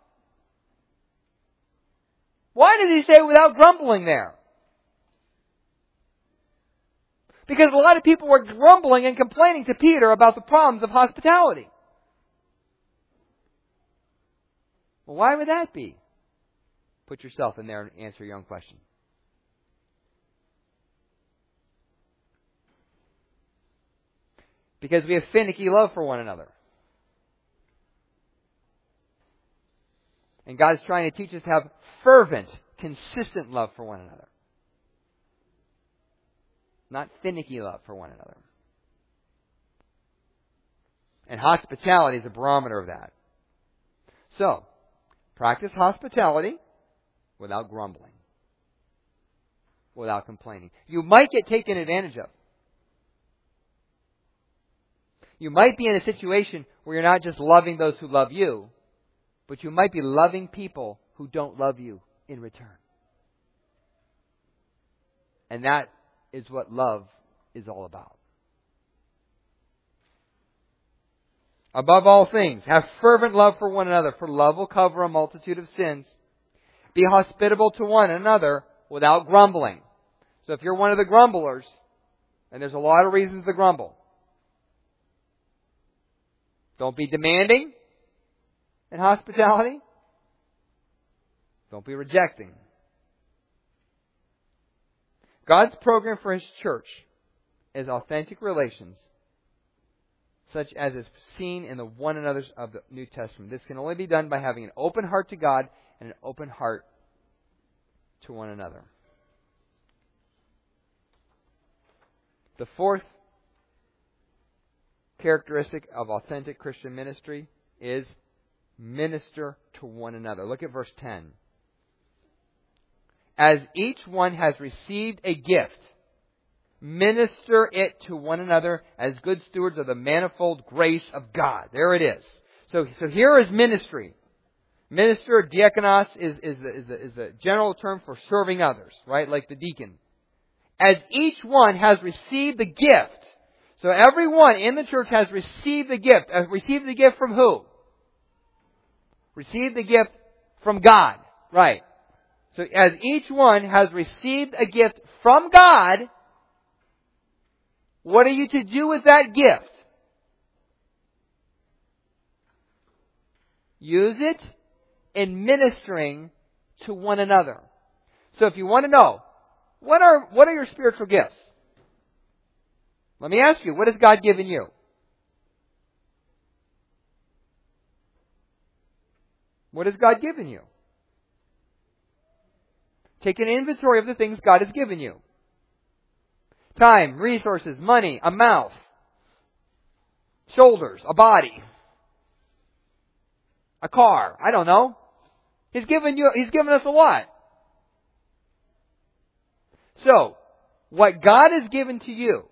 Why does he say without grumbling there? Because a lot of people were grumbling and complaining to Peter about the problems of hospitality. Well, why would that be? Put yourself in there and answer your own question. Because we have finicky love for one another. And God is trying to teach us to have fervent, consistent love for one another. Not finicky love for one another. And hospitality is a barometer of that. So, practice hospitality without grumbling. Without complaining. You might get taken advantage of. You might be in a situation where you're not just loving those who love you, but you might be loving people who don't love you in return. And that is what love is all about. Above all things, have fervent love for one another, for love will cover a multitude of sins. Be hospitable to one another without grumbling. So if you're one of the grumblers, and there's a lot of reasons to grumble, don't be demanding in hospitality. Don't be rejecting. God's program for His church is authentic relations, such as is seen in the one another's of the New Testament. This can only be done by having an open heart to God and an open heart to one another. The fourth characteristic of authentic Christian ministry is minister to one another. Look at verse 10. As each one has received a gift, minister it to one another as good stewards of the manifold grace of God. There it is. So here is ministry. Minister, diakonos, is the general term for serving others, right? Like the deacon. As each one has received the gift. So everyone in the church has received the gift. Received the gift from who? Received the gift from God. Right. So as each one has received a gift from God, what are you to do with that gift? Use it in ministering to one another. So if you want to know, what are your spiritual gifts? Let me ask you, what has God given you? What has God given you? Take an inventory of the things God has given you. Time, resources, money, a mouth, shoulders, a body, a car. I don't know. He's given us a lot. So, what God has given to you,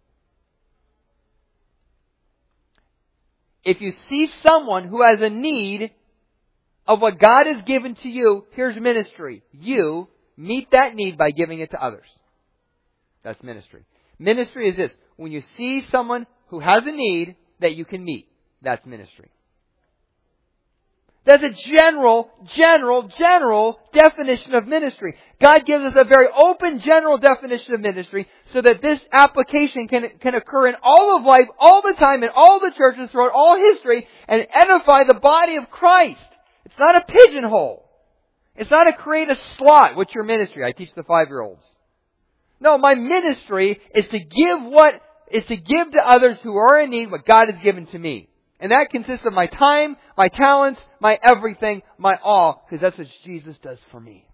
if you see someone who has a need of what God has given to you, here's ministry. You meet that need by giving it to others. That's ministry. Ministry is this. When you see someone who has a need that you can meet, that's ministry. That's a general definition of ministry. God gives us a very open, general definition of ministry so that this application can occur in all of life, all the time, in all the churches throughout all history, and edify the body of Christ. It's not a pigeonhole. It's not to create a slot. What's your ministry? I teach the 5-year-olds. No, my ministry is to give to others who are in need what God has given to me. And that consists of my time, my talents, my everything, my all, because that's what Jesus does for me.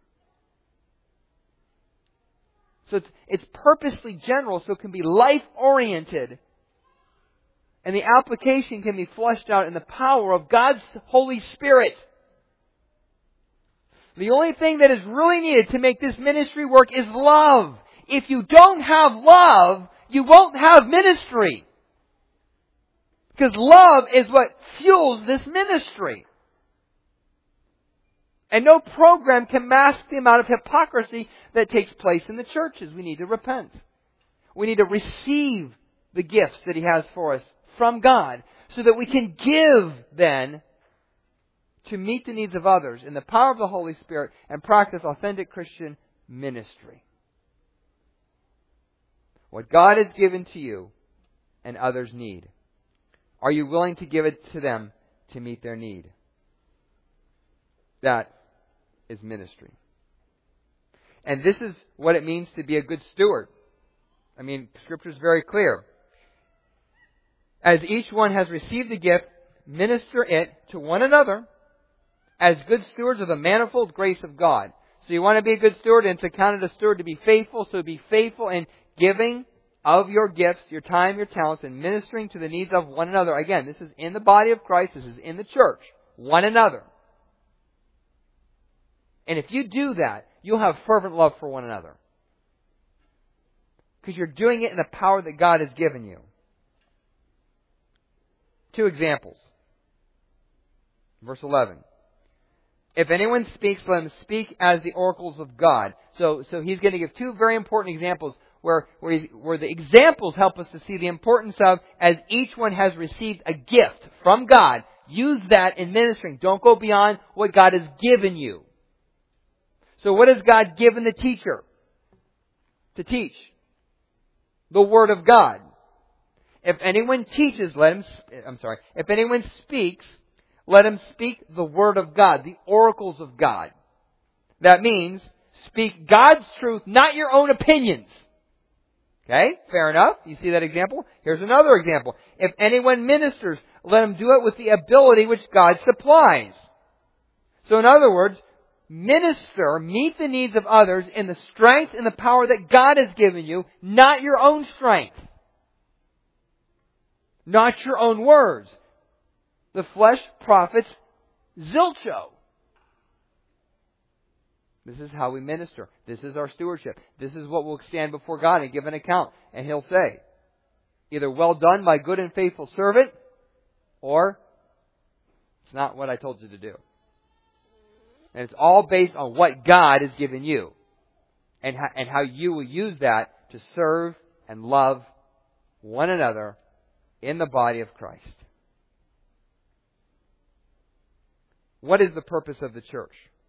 So it's purposely general, so it can be life-oriented. And the application can be fleshed out in the power of God's Holy Spirit. The only thing that is really needed to make this ministry work is love. If you don't have love, you won't have ministry. Because love is what fuels this ministry. And no program can mask the amount of hypocrisy that takes place in the churches. We need to repent. We need to receive the gifts that He has for us from God so that we can give then to meet the needs of others in the power of the Holy Spirit and practice authentic Christian ministry. What God has given to you and others need. Are you willing to give it to them to meet their need? That is ministry. And this is what it means to be a good steward. I mean, Scripture is very clear. As each one has received the gift, minister it to one another as good stewards of the manifold grace of God. So you want to be a good steward, and it's accounted a steward to be faithful. So be faithful in giving of your gifts, your time, your talents, and ministering to the needs of one another. Again, this is in the body of Christ. This is in the church. One another. And if you do that, you'll have fervent love for one another. Because you're doing it in the power that God has given you. 2 examples. Verse 11. If anyone speaks, let him speak as the oracles of God. So he's going to give 2 very important examples where the examples help us to see the importance of, as each one has received a gift from God, use that in ministering. Don't go beyond what God has given you. So what has God given the teacher to teach? The Word of God. If anyone teaches, if anyone speaks, let him speak the Word of God, the oracles of God. That means speak God's truth, not your own opinions. Okay, fair enough. You see that example? Here's another example. If anyone ministers, let him do it with the ability which God supplies. So in other words, minister, meet the needs of others in the strength and the power that God has given you, not your own strength. Not your own words. The flesh profits zilcho. This is how we minister. This is our stewardship. This is what we'll stand before God and give an account. And He'll say, either well done, my good and faithful servant, or it's not what I told you to do. And it's all based on what God has given you. And how you will use that to serve and love one another in the body of Christ. What is the purpose of the church?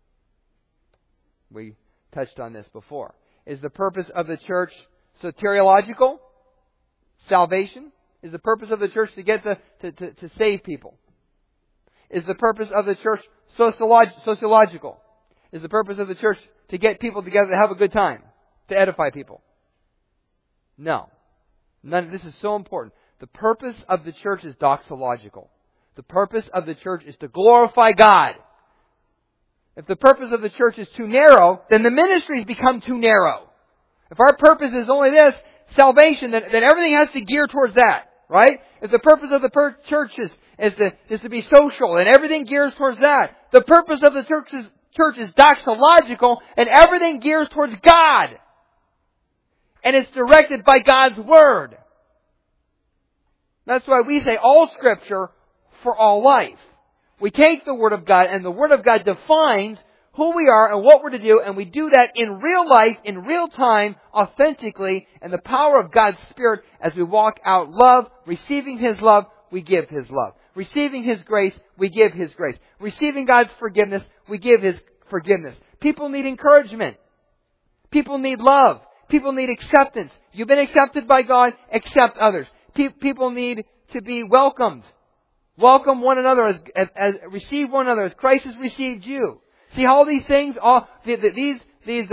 We touched on this before. Is the purpose of the church soteriological? Salvation? Is the purpose of the church to get to save people? Is the purpose of the church sociological? Is the purpose of the church to get people together to have a good time? To edify people? No. None. This is so important. The purpose of the church is doxological. The purpose of the church is to glorify God. If the purpose of the church is too narrow, then the ministries become too narrow. If our purpose is only this, salvation, then everything has to gear towards that. Right? If the purpose of the church is to be social, and everything gears towards that. The purpose of the church is doxological, and everything gears towards God. And it's directed by God's Word. That's why we say all Scripture for all life. We take the Word of God, and the Word of God defines who we are and what we're to do, and we do that in real life, in real time, authentically, and the power of God's Spirit as we walk out love, receiving His love, we give His love. Receiving His grace, we give His grace. Receiving God's forgiveness, we give His forgiveness. People need encouragement. People need love. People need acceptance. You've been accepted by God, accept others. People need to be welcomed. Welcome one another as receive one another as Christ has received you. See all these things, these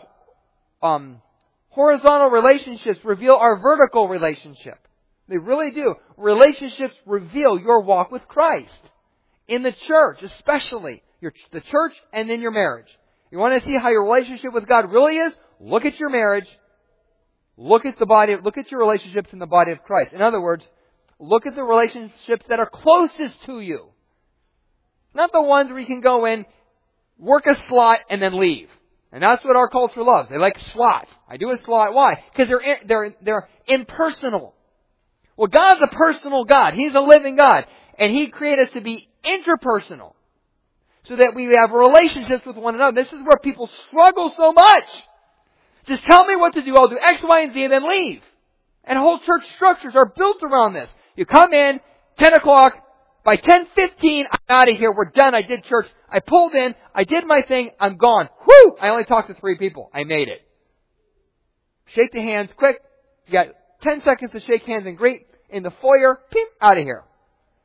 horizontal relationships reveal our vertical relationship. They really do. Relationships reveal your walk with Christ. In the church, especially. The church and in your marriage. You want to see how your relationship with God really is? Look at your marriage. Look at your relationships in the body of Christ. In other words, look at the relationships that are closest to you. Not the ones where you can go in, work a slot, and then leave. And that's what our culture loves. They like slots. I do a slot. Why? Because they're impersonal. Well, God's a personal God. He's a living God. And He created us to be interpersonal. So that we have relationships with one another. This is where people struggle so much. Just tell me what to do. I'll do X, Y, and Z and then leave. And whole church structures are built around this. You come in, 10 o'clock, by 10:15, I'm out of here. We're done. I did church. I pulled in. I did my thing. I'm gone. Whew! I only talked to 3 people. I made it. Shake the hands quick. You got 10 seconds to shake hands and greet in the foyer. Peep, out of here.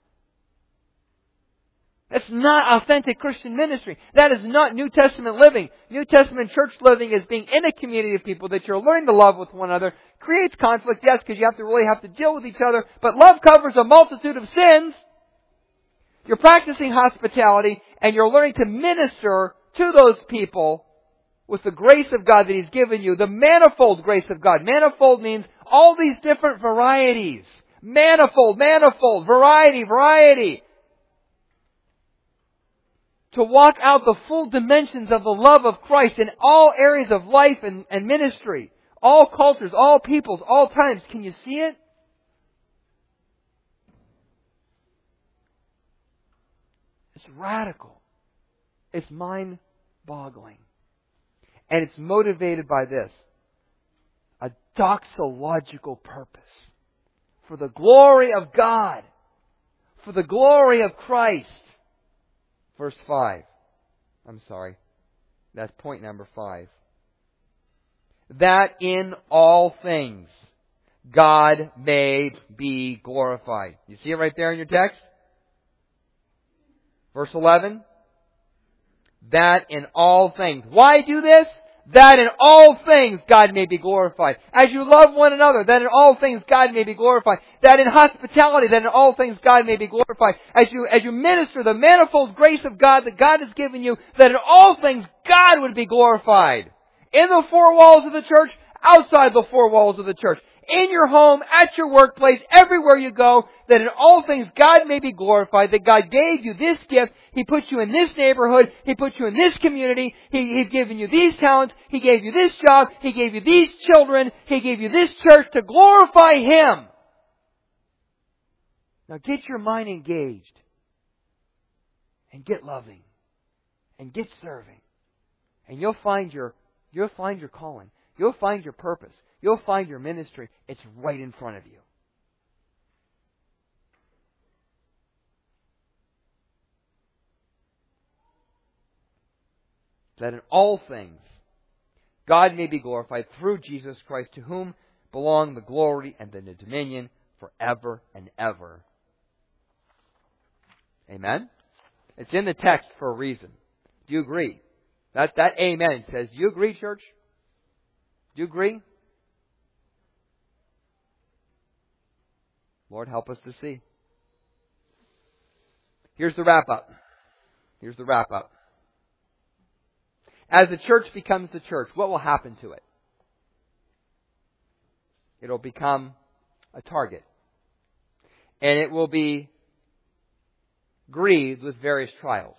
That's not authentic Christian ministry. That is not New Testament living. New Testament church living is being in a community of people that you're learning to love with one another. Creates conflict, yes, because you really have to deal with each other. But love covers a multitude of sins. You're practicing hospitality, and you're learning to minister to those people with the grace of God that He's given you. The manifold grace of God. Manifold means all these different varieties. Manifold, variety. To walk out the full dimensions of the love of Christ in all areas of life and ministry. All cultures, all peoples, all times. Can you see it? It's radical. It's mind-boggling. And it's motivated by this. A doxological purpose. For the glory of God. For the glory of Christ. Verse 5. I'm sorry. That's point number 5. That in all things God may be glorified. You see it right there in your text? Verse 11. That in all things. Why do this? That in all things God may be glorified. As you love one another, that in all things God may be glorified. That in hospitality, that in all things God may be glorified. As you minister the manifold grace of God that God has given you, that in all things God would be glorified. In the 4 walls of the church, outside the 4 walls of the church. In your home, at your workplace, everywhere you go, that in all things God may be glorified, that God gave you this gift, He put you in this neighborhood, He put you in this community, He's given you these talents, He gave you this job, He gave you these children, He gave you this church to glorify Him. Now get your mind engaged and get loving and get serving. And you'll find your calling. You'll find your purpose. You'll find your ministry. It's right in front of you. That in all things God may be glorified through Jesus Christ, to whom belong the glory and the dominion forever and ever. Amen? It's in the text for a reason. Do you agree? That amen says, do you agree, church? Do you agree? Lord, help us to see. Here's the wrap up. As the church becomes the church, what will happen to it? It'll become a target. And it will be grieved with various trials.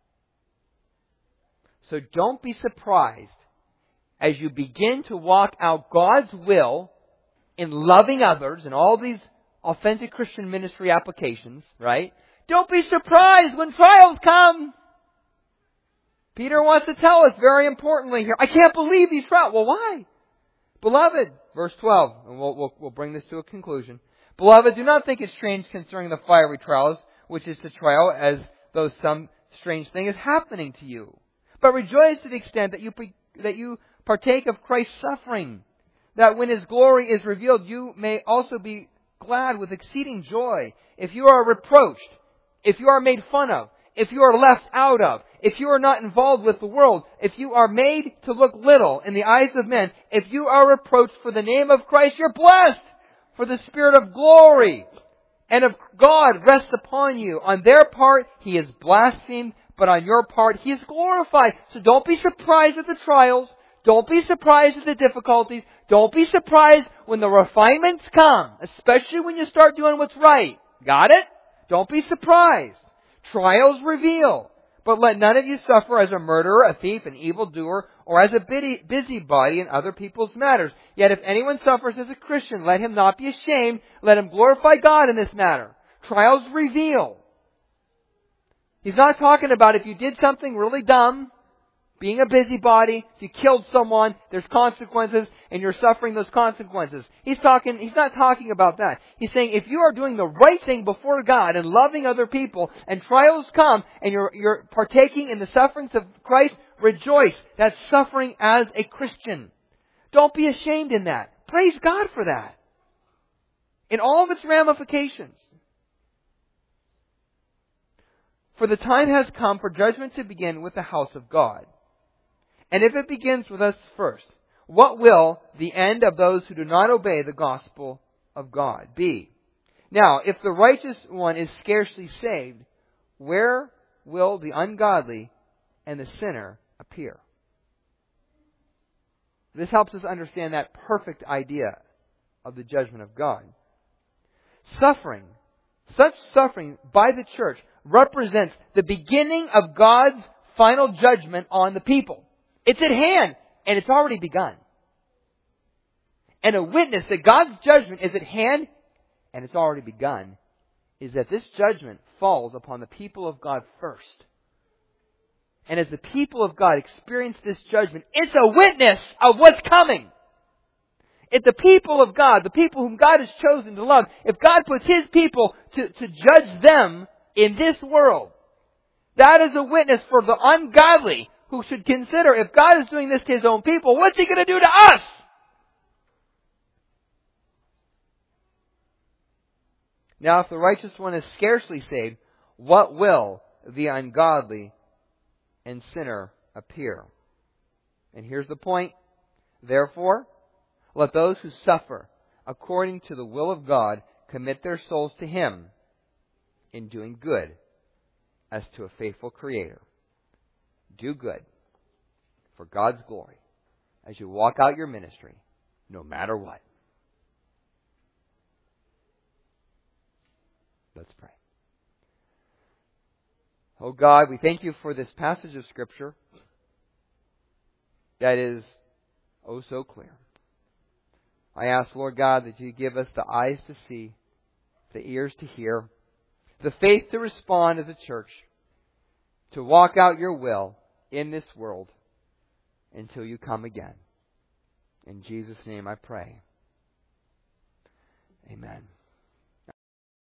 So don't be surprised as you begin to walk out God's will in loving others and all these authentic Christian ministry applications, right? Don't be surprised when trials come. Peter wants to tell us very importantly here, I can't believe these trials. Well, why? Beloved, verse 12, and we'll bring this to a conclusion. Beloved, do not think it strange concerning the fiery trials, which is to trial as though some strange thing is happening to you. But rejoice to the extent that you partake of Christ's suffering, that when His glory is revealed, you may also be glad with exceeding joy. If you are reproached, if you are made fun of, if you are left out of, if you are not involved with the world, if you are made to look little in the eyes of men, if you are reproached for the name of Christ, you're blessed, for the Spirit of glory and of God rests upon you. On their part, He is blasphemed, but on your part, He is glorified. So don't be surprised at the trials. Don't be surprised at the difficulties. Don't be surprised when the refinements come, especially when you start doing what's right. Got it? Don't be surprised. Trials reveal. But let none of you suffer as a murderer, a thief, an evildoer, or as a busybody in other people's matters. Yet if anyone suffers as a Christian, let him not be ashamed. Let him glorify God in this matter. Trials reveal. He's not talking about if you did something really dumb, being a busybody, if you killed someone, there's consequences, and you're suffering those consequences. He's not talking about that. He's saying if you are doing the right thing before God and loving other people, and trials come, and you're partaking in the sufferings of Christ, rejoice. That's suffering as a Christian. Don't be ashamed in that. Praise God for that. In all of its ramifications. For the time has come for judgment to begin with the house of God. And if it begins with us first, what will the end of those who do not obey the gospel of God be? Now, if the righteous one is scarcely saved, where will the ungodly and the sinner appear? This helps us understand that perfect idea of the judgment of God. Such suffering by the church represents the beginning of God's final judgment on the people. It's at hand, and it's already begun. And a witness that God's judgment is at hand, and it's already begun, is that this judgment falls upon the people of God first. And as the people of God experience this judgment, it's a witness of what's coming. If the people of God, the people whom God has chosen to love, if God puts His people to judge them in this world, that is a witness for the ungodly who should consider, if God is doing this to His own people, what's He going to do to us? Now, if the righteous one is scarcely saved, what will the ungodly and sinner appear? And here's the point. Therefore, let those who suffer according to the will of God commit their souls to Him in doing good as to a faithful Creator. Do good for God's glory as you walk out your ministry, no matter what. Let's pray. Oh God, we thank You for this passage of Scripture that is oh so clear. I ask, Lord God, that You give us the eyes to see, the ears to hear, the faith to respond as a church, to walk out Your will, in this world until you come again. In Jesus' name I pray. Amen.